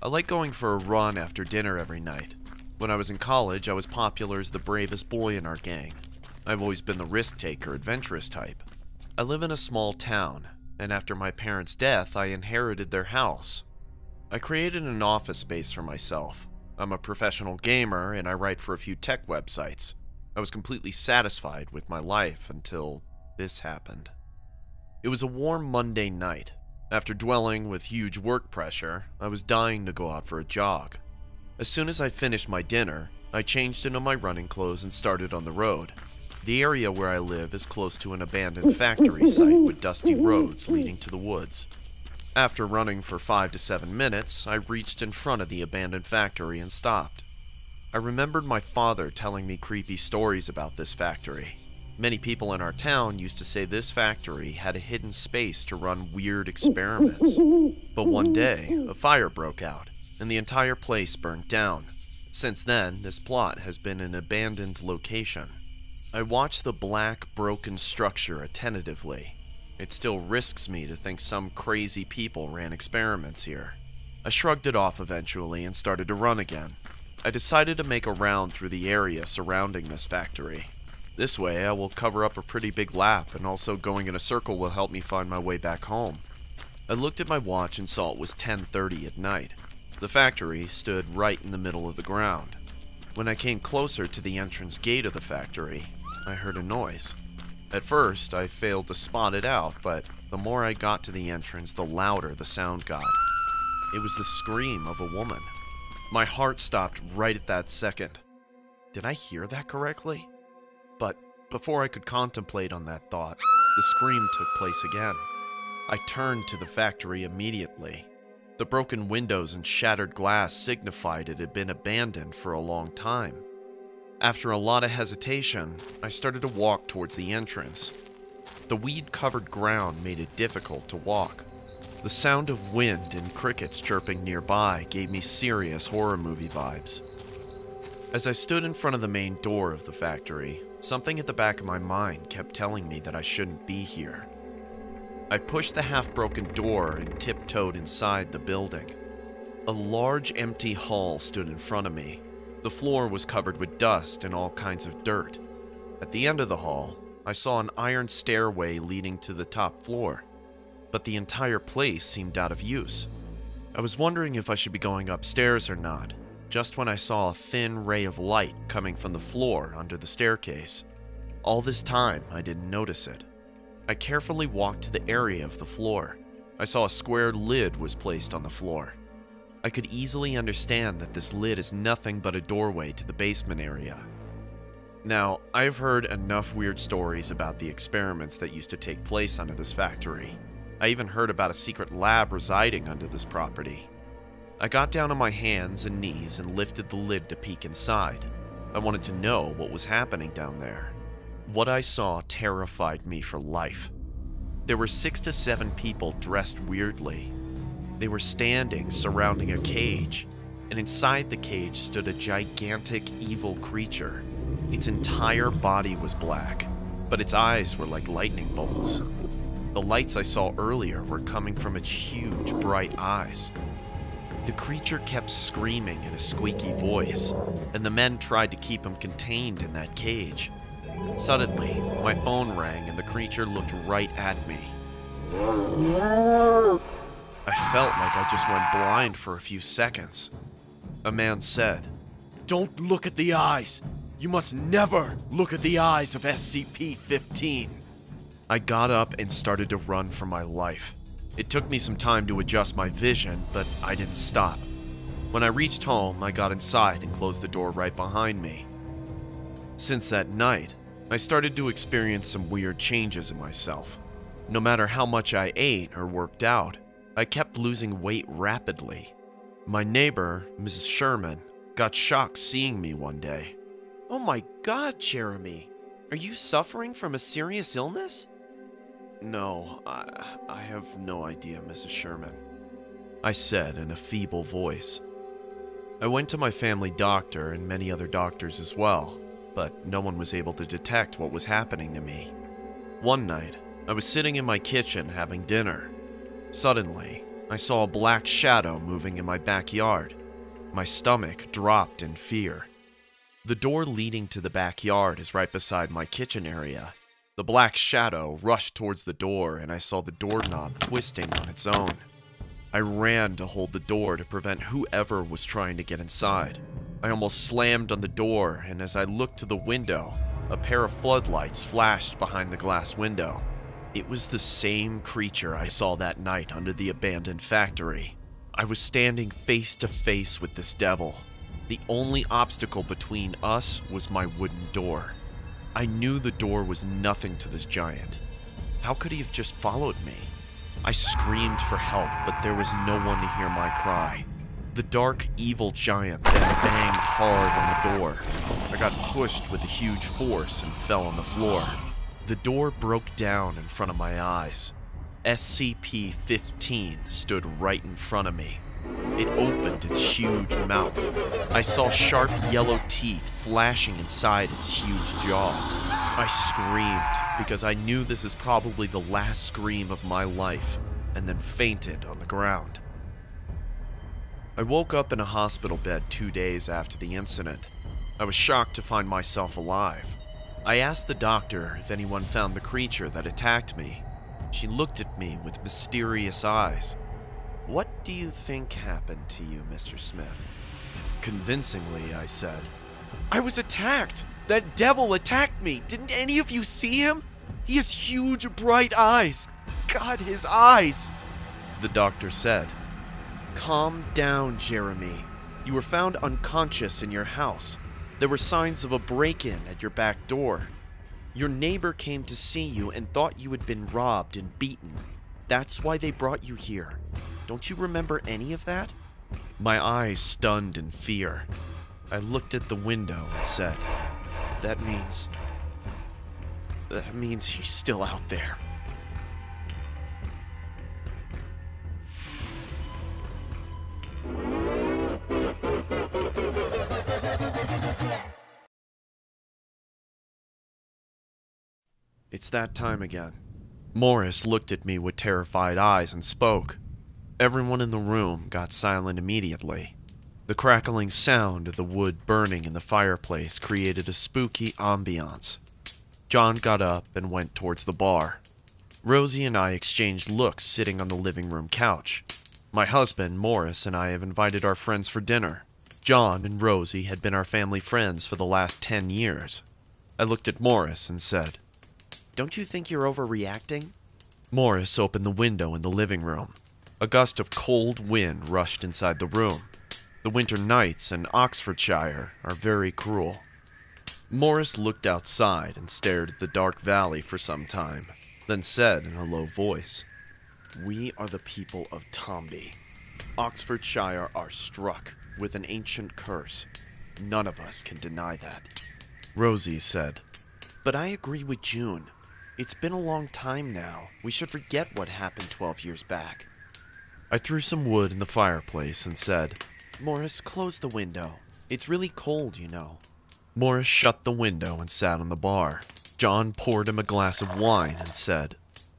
I like going for a run after dinner every night. When I was in college, I was popular as the bravest boy in our gang. I've always been the risk-taker, adventurous type. I live in a small town, and after my parents' death, I inherited their house. I created an office space for myself. I'm a professional gamer, and I write for a few tech websites. I was completely satisfied with my life until this happened. It was a warm Monday night. After dwelling with huge work pressure, I was dying to go out for a jog. As soon as I finished my dinner, I changed into my running clothes and started on the road. The area where I live is close to an abandoned factory site with dusty roads leading to the woods. After running for 5 to 7 minutes, I reached in front of the abandoned factory and stopped. I remembered my father telling me creepy stories about this factory. Many people in our town used to say this factory had a hidden space to run weird experiments. But one day, a fire broke out, and the entire place burned down. Since then, this plot has been an abandoned location. I watched the black, broken structure attentively. It still risks me to think some crazy people ran experiments here. I shrugged it off eventually and started to run again. I decided to make a round through the area surrounding this factory. This way, I will cover up a pretty big lap, and also going in a circle will help me find my way back home. I looked at my watch and saw it was 10:30 at night. The factory stood right in the middle of the ground. When I came closer to the entrance gate of the factory, I heard a noise. At first, I failed to spot it out, but the more I got to the entrance, the louder the sound got. It was the scream of a woman. My heart stopped right at that second. Did I hear that correctly? But before I could contemplate on that thought, the scream took place again. I turned to the factory immediately. The broken windows and shattered glass signified it had been abandoned for a long time. After a lot of hesitation, I started to walk towards the entrance. The weed-covered ground made it difficult to walk. The sound of wind and crickets chirping nearby gave me serious horror movie vibes. As I stood in front of the main door of the factory, something at the back of my mind kept telling me that I shouldn't be here. I pushed the half-broken door and tiptoed inside the building. A large empty hall stood in front of me. The floor was covered with dust and all kinds of dirt. At the end of the hall, I saw an iron stairway leading to the top floor, but the entire place seemed out of use. I was wondering if I should be going upstairs or not, just when I saw a thin ray of light coming from the floor under the staircase. All this time, I didn't notice it. I carefully walked to the area of the floor. I saw a square lid was placed on the floor. I could easily understand that this lid is nothing but a doorway to the basement area. Now, I've heard enough weird stories about the experiments that used to take place under this factory. I even heard about a secret lab residing under this property. I got down on my hands and knees and lifted the lid to peek inside. I wanted to know what was happening down there. What I saw terrified me for life. There were 6 to 7 people dressed weirdly. They were standing surrounding a cage, and inside the cage stood a gigantic evil creature. Its entire body was black, but its eyes were like lightning bolts. The lights I saw earlier were coming from its huge, bright eyes. The creature kept screaming in a squeaky voice, and the men tried to keep him contained in that cage. Suddenly, my phone rang and the creature looked right at me. I felt like I just went blind for a few seconds. A man said, "Don't look at the eyes. You must never look at the eyes of SCP-15. I got up and started to run for my life. It took me some time to adjust my vision, but I didn't stop. When I reached home, I got inside and closed the door right behind me. Since that night, I started to experience some weird changes in myself. No matter how much I ate or worked out, I kept losing weight rapidly. My neighbor, Mrs. Sherman, got shocked seeing me one day. "Oh my God, Jeremy, are you suffering from a serious illness?" "No, I have no idea, Mrs. Sherman," I said in a feeble voice. I went to my family doctor and many other doctors as well, but no one was able to detect what was happening to me. One night, I was sitting in my kitchen having dinner. Suddenly, I saw a black shadow moving in my backyard. My stomach dropped in fear. The door leading to the backyard is right beside my kitchen area. The black shadow rushed towards the door, and I saw the doorknob twisting on its own. I ran to hold the door to prevent whoever was trying to get inside. I almost slammed on the door, and as I looked to the window, a pair of floodlights flashed behind the glass window. It was the same creature I saw that night under the abandoned factory. I was standing face to face with this devil. The only obstacle between us was my wooden door. I knew the door was nothing to this giant. How could he have just followed me? I screamed for help, but there was no one to hear my cry. The dark, evil giant then banged hard on the door. I got pushed with a huge force and fell on the floor. The door broke down in front of my eyes. SCP-15 stood right in front of me. It opened its huge mouth. I saw sharp yellow teeth flashing inside its huge jaw. I screamed because I knew this is probably the last scream of my life, and then fainted on the ground. I woke up in a hospital bed 2 days after the incident. I was shocked to find myself alive. I asked the doctor if anyone found the creature that attacked me. She looked at me with mysterious eyes. "What do you think happened to you, Mr. Smith?" Convincingly, I said, "I was attacked! That devil attacked me! Didn't any of you see him? He has huge, bright eyes! God, his eyes!" The doctor said, "Calm down, Jeremy. You were found unconscious in your house. There were signs of a break-in at your back door. Your neighbor came to see you and thought you had been robbed and beaten. That's why they brought you here. Don't you remember any of that?" My eyes stunned in fear. I looked at the window and said, That means he's still out there." It's that time again. Morris looked at me with terrified eyes and spoke. Everyone in the room got silent immediately. The crackling sound of the wood burning in the fireplace created a spooky ambiance. John got up and went towards the bar. Rosie and I exchanged looks sitting on the living room couch. My husband, Morris, and I have invited our friends for dinner. John and Rosie had been our family friends for the last 10 years. I looked at Morris and said, "Don't you think you're overreacting?" Morris opened the window in the living room. A gust of cold wind rushed inside the room. The winter nights in Oxfordshire are very cruel. Morris looked outside and stared at the dark valley for some time, then said in a low voice, "We are the people of Tomby. Oxfordshire are struck with an ancient curse. None of us can deny that." Rosie said, "But I agree with June. It's been a long time now. We should forget what happened 12 years back." I threw some wood in the fireplace and said, "Morris, close the window. It's really cold, you know." Morris shut the window and sat on the bar. John poured him a glass of wine and said,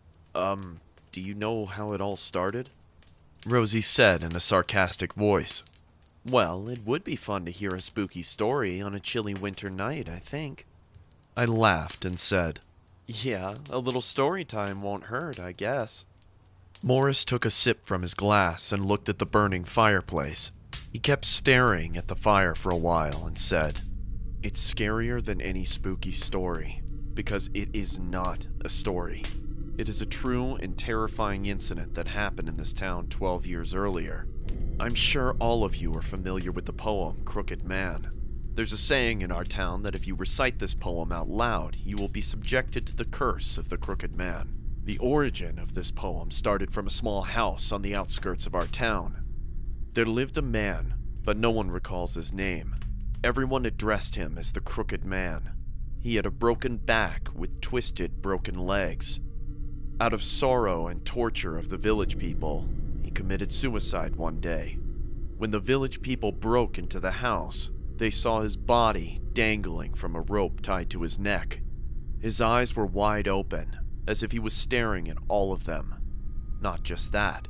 Do you know how it all started?" Rosie said in a sarcastic voice, "Well, it would be fun to hear a spooky story on a chilly winter night, I think." I laughed and said, "Yeah, a little story time won't hurt, I guess." Morris took a sip from his glass and looked at the burning fireplace. He kept staring at the fire for a while and said, "It's scarier than any spooky story, because it is not a story. It is a true and terrifying incident that happened in this town 12 years earlier. I'm sure all of you are familiar with the poem Crooked Man. There's a saying in our town that if you recite this poem out loud, you will be subjected to the curse of the Crooked Man. The origin of this poem started from a small house on the outskirts of our town. There lived a man, but no one recalls his name. Everyone addressed him as the Crooked Man. He had a broken back with twisted, broken legs. Out of sorrow and torture of the village people, he committed suicide one day. When the village people broke into the house, they saw his body dangling from a rope tied to his neck. His eyes were wide open, as if he was staring at all of them. Not just that,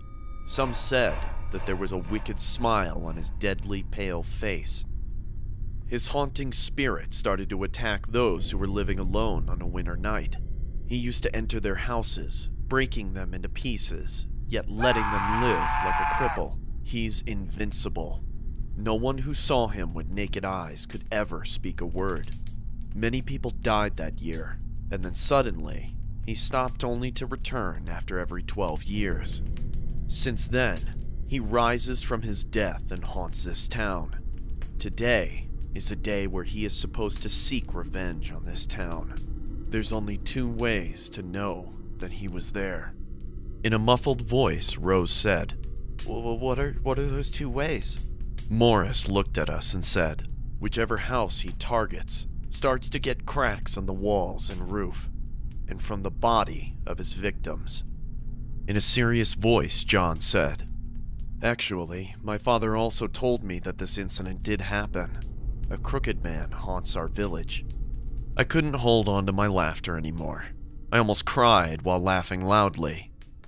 Some said that there was a wicked smile on his deadly pale face. His haunting spirit started to attack those who were living alone on a winter night. He used to enter their houses, breaking them into pieces, yet letting them live like a cripple. He's invincible. No one who saw him with naked eyes could ever speak a word. Many people died that year, and then suddenly, he stopped only to return after every 12 years. Since then, he rises from his death and haunts this town. Today is a day where he is supposed to seek revenge on this town. There's only 2 ways to know that he was there. In a muffled voice, Rose said, What are those 2 ways? Morris looked at us and said, whichever house he targets starts to get cracks on the walls and roof, and from the body of his victims. In a serious voice, John said, Actually, my father also told me that this incident did happen. A crooked man haunts our village. I couldn't hold on to my laughter anymore. I almost cried while laughing loudly.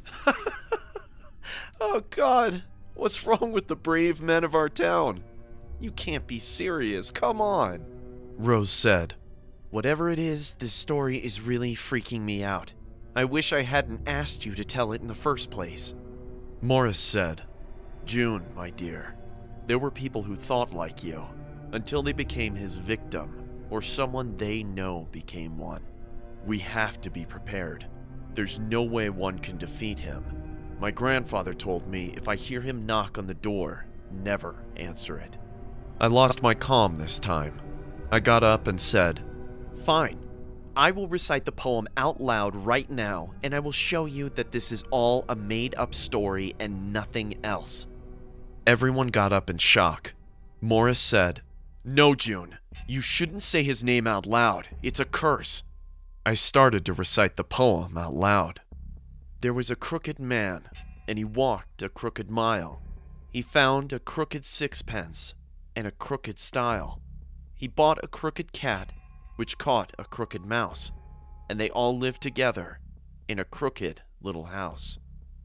Oh God, what's wrong with the brave men of our town? You can't be serious, come on. Rose said, Whatever it is, this story is really freaking me out. I wish I hadn't asked you to tell it in the first place. Morris said, June, my dear, there were people who thought like you, until they became his victim, or someone they know became one. We have to be prepared. There's no way one can defeat him. My grandfather told me if I hear him knock on the door, never answer it. I lost my calm this time. I got up and said, Fine. I will recite the poem out loud right now, and I will show you that this is all a made-up story and nothing else. Everyone got up in shock. Morris said, No, June. You shouldn't say his name out loud. It's a curse. I started to recite the poem out loud. There was a crooked man, and he walked a crooked mile. He found a crooked sixpence and a crooked stile. He bought a crooked cat, which caught a crooked mouse, and they all lived together in a crooked little house.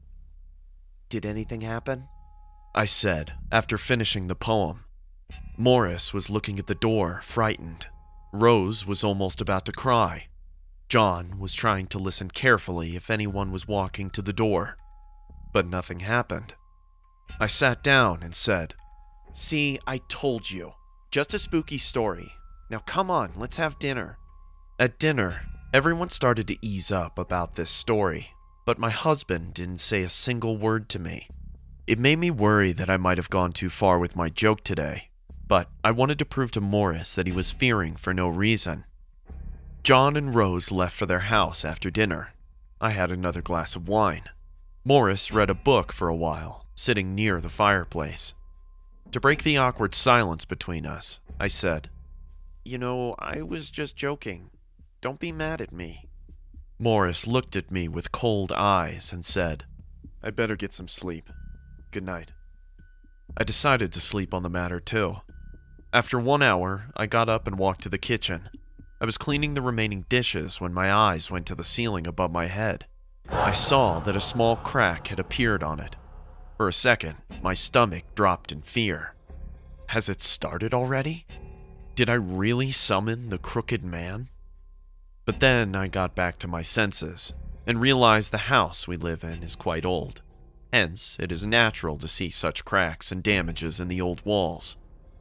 Did anything happen? I said, after finishing the poem. Morris was looking at the door, frightened. Rose was almost about to cry. John was trying to listen carefully if anyone was walking to the door, but nothing happened. I sat down and said, See, I told you. Just a spooky story. Now come on, let's have dinner. At dinner, everyone started to ease up about this story, but my husband didn't say a single word to me. It made me worry that I might have gone too far with my joke today, but I wanted to prove to Morris that he was fearing for no reason. John and Rose left for their house after dinner. I had another glass of wine. Morris read a book for a while, sitting near the fireplace. To break the awkward silence between us, I said, You know, I was just joking. Don't be mad at me. Morris looked at me with cold eyes and said, I'd better get some sleep. Good night. I decided to sleep on the matter too. After 1 hour, I got up and walked to the kitchen. I was cleaning the remaining dishes when my eyes went to the ceiling above my head. I saw that a small crack had appeared on it. For a second, my stomach dropped in fear. Has it started already? Did I really summon the crooked man? But then I got back to my senses and realized the house we live in is quite old. Hence, it is natural to see such cracks and damages in the old walls.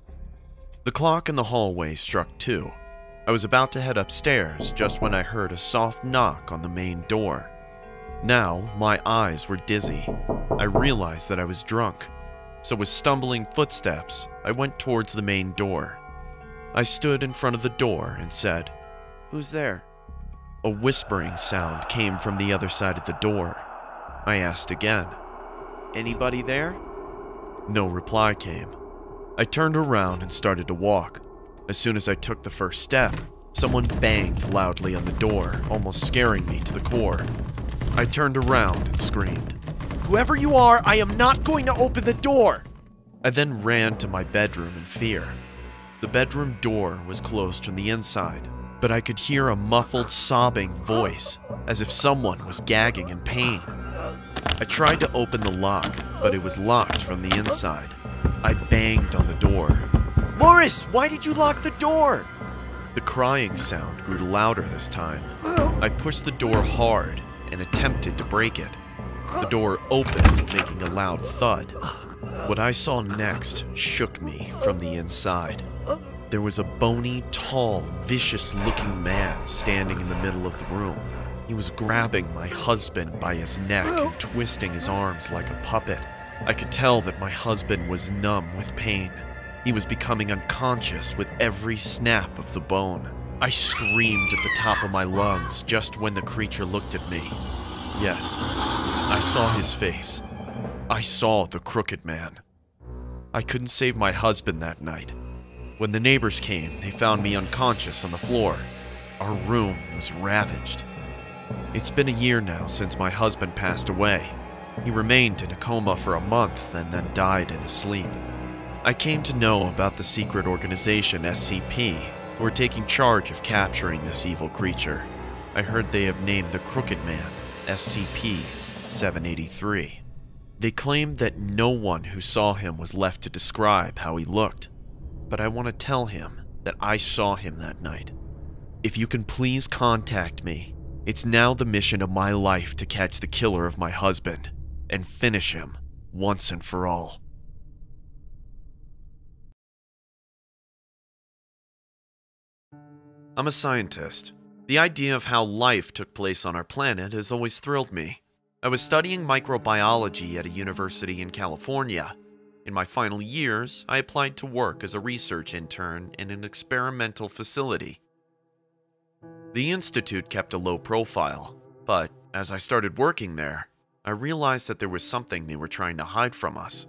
The clock in the hallway struck 2. I was about to head upstairs just when I heard a soft knock on the main door. Now, my eyes were dizzy. I realized that I was drunk. So with stumbling footsteps, I went towards the main door. I stood in front of the door and said, Who's there? A whispering sound came from the other side of the door. I asked again, Anybody there? No reply came. I turned around and started to walk. As soon as I took the first step, someone banged loudly on the door, almost scaring me to the core. I turned around and screamed, Whoever you are, I am not going to open the door! I then ran to my bedroom in fear. The bedroom door was closed from the inside, but I could hear a muffled sobbing voice, as if someone was gagging in pain. I tried to open the lock, but it was locked from the inside. I banged on the door. "Morris, why did you lock the door?" The crying sound grew louder this time. I pushed the door hard and attempted to break it. The door opened, making a loud thud. What I saw next shook me from the inside. There was a bony, tall, vicious-looking man standing in the middle of the room. He was grabbing my husband by his neck and twisting his arms like a puppet. I could tell that my husband was numb with pain. He was becoming unconscious with every snap of the bone. I screamed at the top of my lungs just when the creature looked at me. Yes, I saw his face. I saw the Crooked Man. I couldn't save my husband that night. When the neighbors came, they found me unconscious on the floor. Our room was ravaged. It's been a year now since my husband passed away. He remained in a coma for a month and then died in his sleep. I came to know about the secret organization SCP, who are taking charge of capturing this evil creature. I heard they have named the Crooked Man SCP-783. They claim that no one who saw him was left to describe how he looked, but I want to tell him that I saw him that night. If you can please contact me, it's now the mission of my life to catch the killer of my husband and finish him once and for all. I'm a scientist. The idea of how life took place on our planet has always thrilled me. I was studying microbiology at a university in California. In my final years, I applied to work as a research intern in an experimental facility. The institute kept a low profile, but as I started working there, I realized that there was something they were trying to hide from us.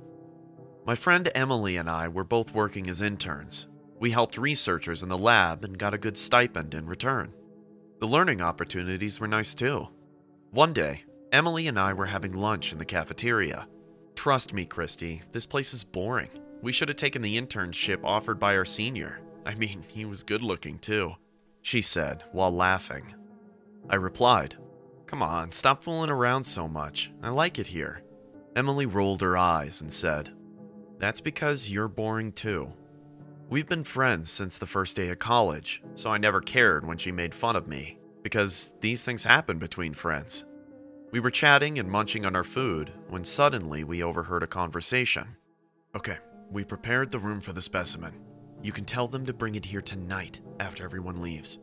My friend Emily and I were both working as interns. We helped researchers in the lab and got a good stipend in return. The learning opportunities were nice too. One day, Emily and I were having lunch in the cafeteria. "Trust me, Christy, this place is boring. We should have taken the internship offered by our senior. I mean, he was good looking too," she said while laughing. I replied, "Come on, stop fooling around so much. I like it here." Emily rolled her eyes and said, "That's because you're boring too." We've been friends since the first day of college, so I never cared when she made fun of me, because these things happen between friends. We were chatting and munching on our food when suddenly we overheard a conversation. "Okay, we prepared the room for the specimen. You can tell them to bring it here tonight after everyone leaves."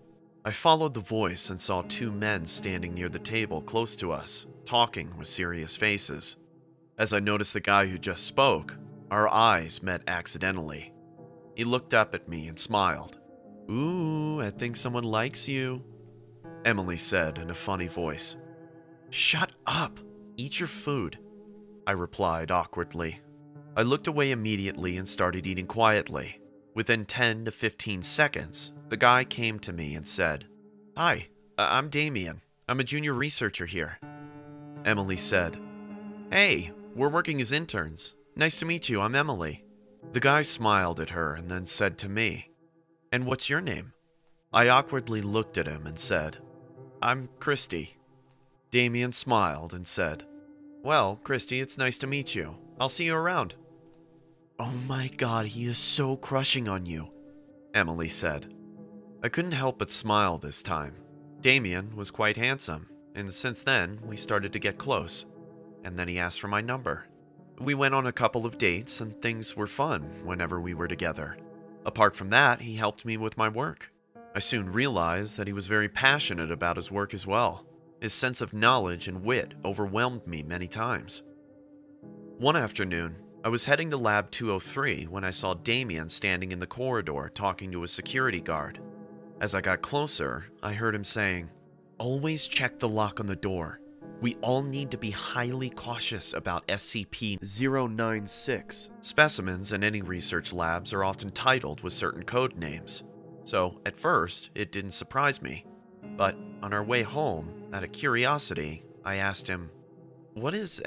I followed the voice and saw two men standing near the table close to us, talking with serious faces. As I noticed the guy who just spoke, our eyes met accidentally. He looked up at me and smiled. "Ooh, I think someone likes you," Emily said in a funny voice. "Shut up! Eat your food," I replied awkwardly. I looked away immediately and started eating quietly. Within 10 to 15 seconds, the guy came to me and said, "Hi, I'm Damien. I'm a junior researcher here." Emily said, "Hey, we're working as interns. Nice to meet you, I'm Emily." The guy smiled at her and then said to me, "And what's your name?" I awkwardly looked at him and said, "I'm Christy." Damien smiled and said, "Well, Christy, it's nice to meet you. I'll see you around." "Oh my God, he is so crushing on you," Emily said. I couldn't help but smile this time. Damien was quite handsome, and since then, we started to get close. And then he asked for my number. We went on a couple of dates, and things were fun whenever we were together. Apart from that, he helped me with my work. I soon realized that he was very passionate about his work as well. His sense of knowledge and wit overwhelmed me many times. One afternoon, I was heading to Lab 203 when I saw Damien standing in the corridor talking to a security guard. As I got closer, I heard him saying, "Always check the lock on the door. We all need to be highly cautious about SCP-096. Specimens in any research labs are often titled with certain code names. So, at first, it didn't surprise me. But on our way home, out of curiosity, I asked him, "What is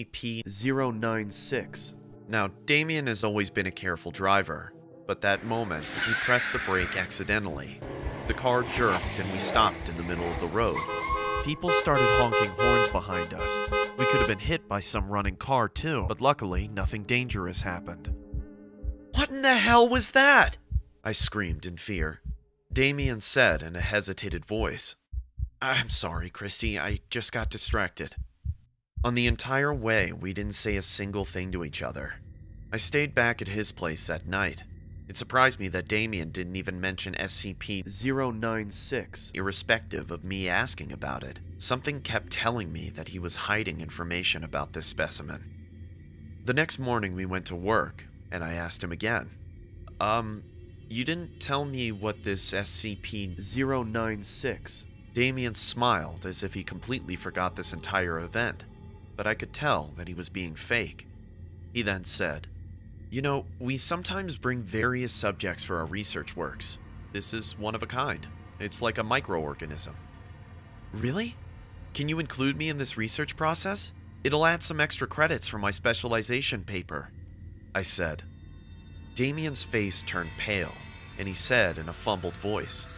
SCP-096? Now, Damien has always been a careful driver, but that moment, he pressed the brake accidentally. The car jerked and we stopped in the middle of the road. People started honking horns behind us. We could have been hit by some running car too, but luckily nothing dangerous happened. "What in the hell was that?" I screamed in fear. Damien said in a hesitated voice, "I'm sorry, Christy, I just got distracted." On the entire way, we didn't say a single thing to each other. I stayed back at his place that night. It surprised me that Damien didn't even mention SCP-096, irrespective of me asking about it. Something kept telling me that he was hiding information about this specimen. The next morning we went to work, and I asked him again. You didn't tell me what this SCP-096... Damien smiled as if he completely forgot this entire event, but I could tell that he was being fake. He then said, "You know, we sometimes bring various subjects for our research works. This is one of a kind. It's like a microorganism." "Really? Can you include me in this research process? It'll add some extra credits for my specialization paper," I said. Damien's face turned pale, and he said in a fumbled voice,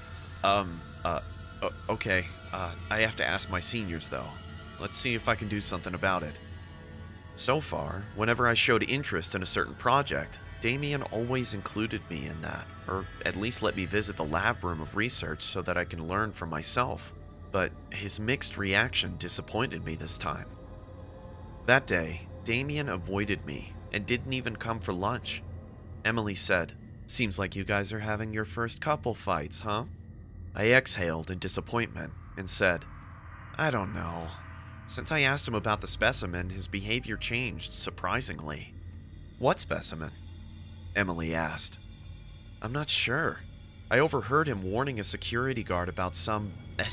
Okay, I have to ask my seniors though. Let's see if I can do something about it." So far, whenever I showed interest in a certain project, Damien always included me in that, or at least let me visit the lab room of research so that I can learn for myself. But his mixed reaction disappointed me this time. That day, Damien avoided me and didn't even come for lunch. Emily said, "Seems like you guys are having your first couple fights, huh?" I exhaled in disappointment and said, "I don't know. Since I asked him about the specimen, his behavior changed surprisingly." "What specimen?" Emily asked. "I'm not sure. I overheard him warning a security guard about some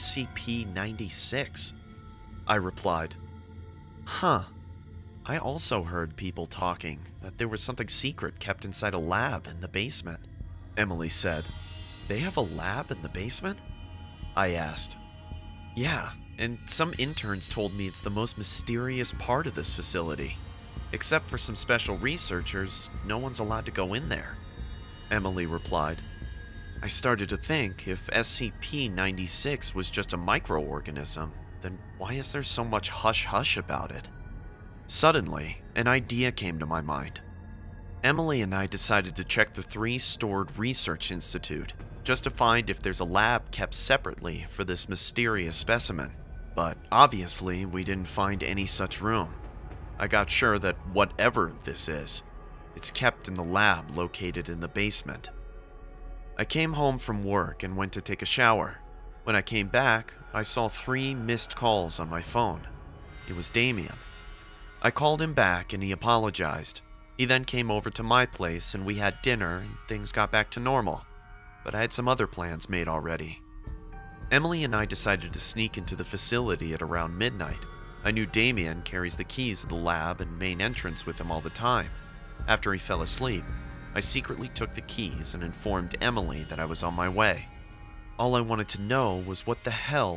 SCP-96. I replied, "Huh. I also heard people talking that there was something secret kept inside a lab in the basement." Emily said, "They have a lab in the basement?" I asked. "Yeah, and some interns told me it's the most mysterious part of this facility. Except for some special researchers, no one's allowed to go in there." Emily replied. I started to think if SCP-96 was just a microorganism, then why is there so much hush-hush about it? Suddenly, an idea came to my mind. Emily and I decided to check the 3 stored research institute, just to find if there's a lab kept separately for this mysterious specimen. But obviously, we didn't find any such room. I got sure that whatever this is, it's kept in the lab located in the basement. I came home from work and went to take a shower. When I came back, I saw 3 missed calls on my phone. It was Damien. I called him back and he apologized. He then came over to my place and we had dinner and things got back to normal. But I had some other plans made already. Emily and I decided to sneak into the facility at around midnight. I knew Damien carries the keys to the lab and main entrance with him all the time. After he fell asleep, I secretly took the keys and informed Emily that I was on my way. All I wanted to know was what the hell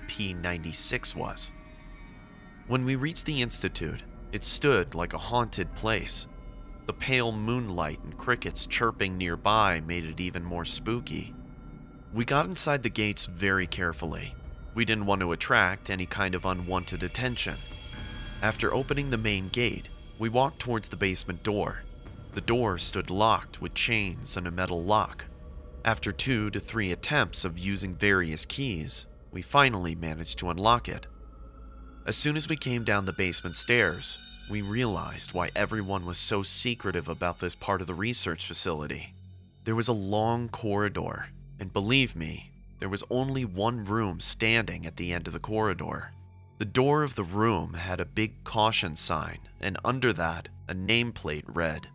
SCP-96 was. When we reached the Institute, it stood like a haunted place. The pale moonlight and crickets chirping nearby made it even more spooky. We got inside the gates very carefully. We didn't want to attract any kind of unwanted attention. After opening the main gate, we walked towards the basement door. The door stood locked with chains and a metal lock. After 2 to 3 attempts of using various keys, we finally managed to unlock it. As soon as we came down the basement stairs, we realized why everyone was so secretive about this part of the research facility. There was a long corridor, and believe me, there was only one room standing at the end of the corridor. The door of the room had a big caution sign, and under that, a nameplate read,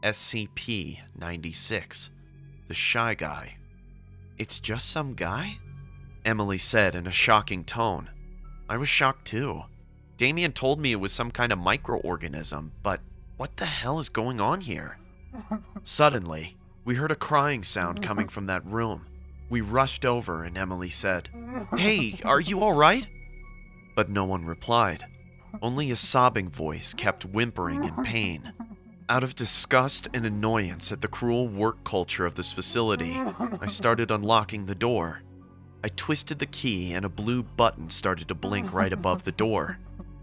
SCP-96, the Shy Guy. "It's just some guy?" Emily said in a shocking tone. I was shocked too. Damien told me it was some kind of microorganism, but what the hell is going on here? Suddenly, we heard a crying sound coming from that room. We rushed over and Emily said, "Hey, are you alright?" But no one replied. Only a sobbing voice kept whimpering in pain. Out of disgust and annoyance at the cruel work culture of this facility, I started unlocking the door. I twisted the key and a blue button started to blink right above the door.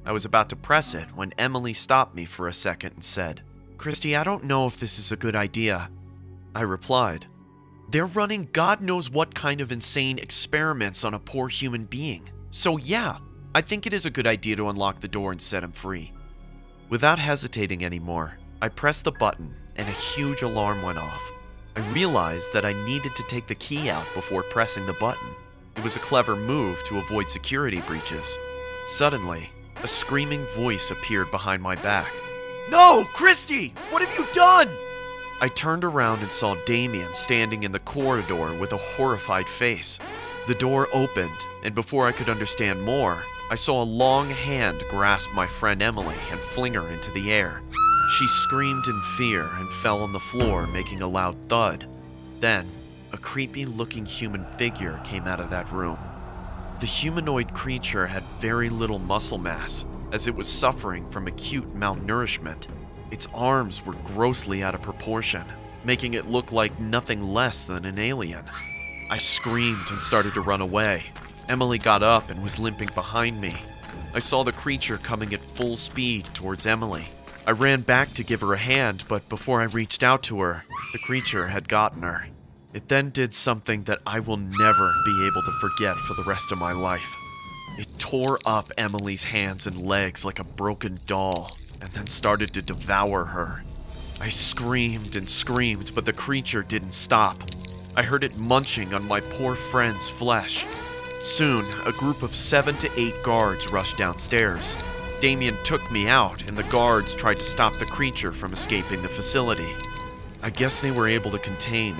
I was about to press it when Emily stopped me for a second and said, "Christy, I don't know if this is a good idea." I replied, "They're running God knows what kind of insane experiments on a poor human being. So yeah, I think it is a good idea to unlock the door and set him free." Without hesitating anymore, I pressed the button and a huge alarm went off. I realized that I needed to take the key out before pressing the button. It was a clever move to avoid security breaches. Suddenly, a screaming voice appeared behind my back. "No, Christy! What have you done?" I turned around and saw Damien standing in the corridor with a horrified face. The door opened, and before I could understand more, I saw a long hand grasp my friend Emily and fling her into the air. She screamed in fear and fell on the floor, making a loud thud. Then, a creepy-looking human figure came out of that room. The humanoid creature had very little muscle mass, as it was suffering from acute malnourishment. Its arms were grossly out of proportion, making it look like nothing less than an alien. I screamed and started to run away. Emily got up and was limping behind me. I saw the creature coming at full speed towards Emily. I ran back to give her a hand, but before I reached out to her, the creature had gotten her. It then did something that I will never be able to forget for the rest of my life. It tore up Emily's hands and legs like a broken doll, and then started to devour her. I screamed and screamed, but the creature didn't stop. I heard it munching on my poor friend's flesh. Soon, a group of 7 to 8 guards rushed downstairs. Damien took me out, and the guards tried to stop the creature from escaping the facility. I guess they were able to contain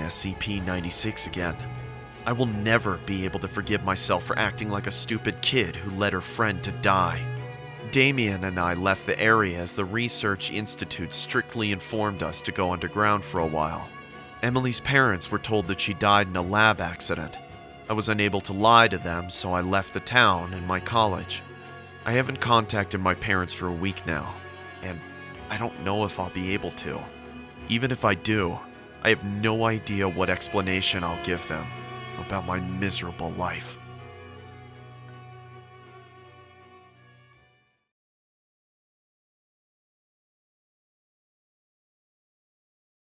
SCP-96 again. I will never be able to forgive myself for acting like a stupid kid who led her friend to die. Damien and I left the area as the Research Institute strictly informed us to go underground for a while. Emily's parents were told that she died in a lab accident. I was unable to lie to them, so I left the town and my college. I haven't contacted my parents for a week now, and I don't know if I'll be able to. Even if I do, I have no idea what explanation I'll give them about my miserable life.